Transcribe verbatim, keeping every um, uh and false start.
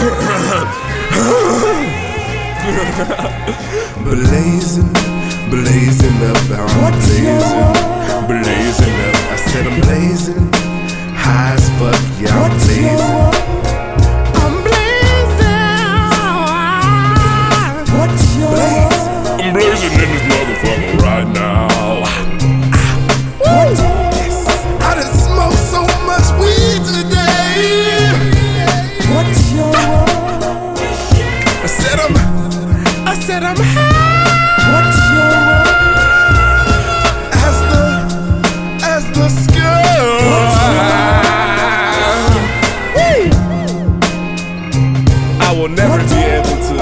Blazing, blazing up, I'm blazing, blazing up. I said I'm blazing, high as fuck, yeah, I'm blazing. I'm blazing. What's your I'm blazing in this motherfucker right now. What? I done smoked so much weed today. What's your I said I'm, I said I'm high. What's your As the, as the sky. I will never be able to